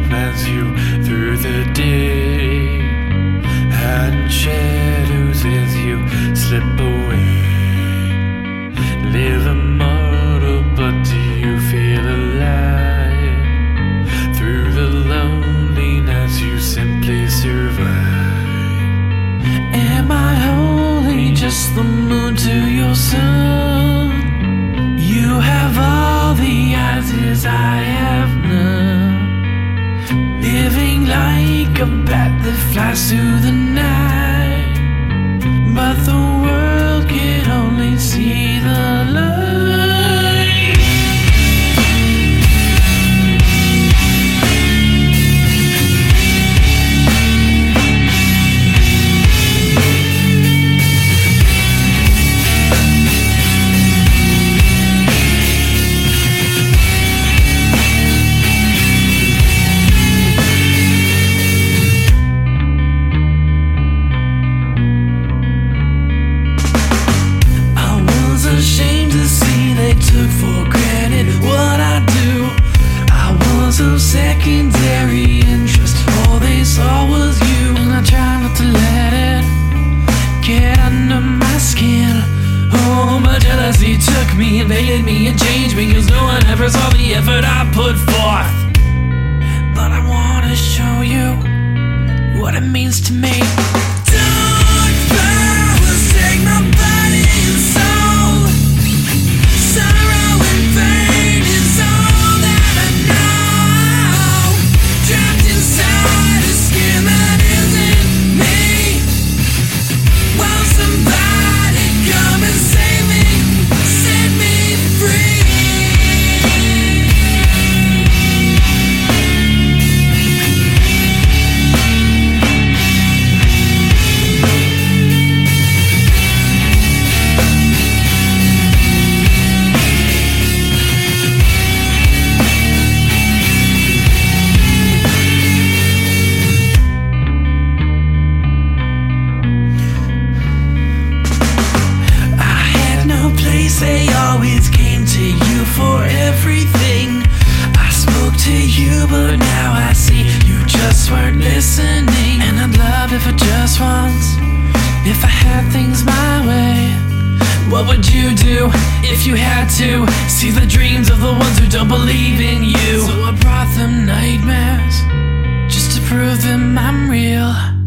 as you through the day, hiding shadows as you slip away. Live immortal, but do you feel alive? Through the loneliness you simply survive. Am I only just the moon to your sun? You have all the eyes I have none. Living like a bat that flies through the night, but the world can only see the light. Ashamed to see they took for granted what I do. I was of secondary interest, all they saw was you. And I try not to let it get under my skin. Oh, but jealousy took me, invaded me and changed me, 'cause no one ever saw the effort I put forth. But I wanna show you what it means to me. Dark powers take my body and soul. Sorrow and pain is all that I know. Trapped inside a skin that isn't me. Will somebody come and save me, set me free? They always came to you for everything. I spoke to you, but now I see you just weren't listening. And I'd love it for just once, if I had things my way. What would you do if you had to see the dreams of the ones who don't believe in you? So I brought them nightmares, just to prove them I'm real.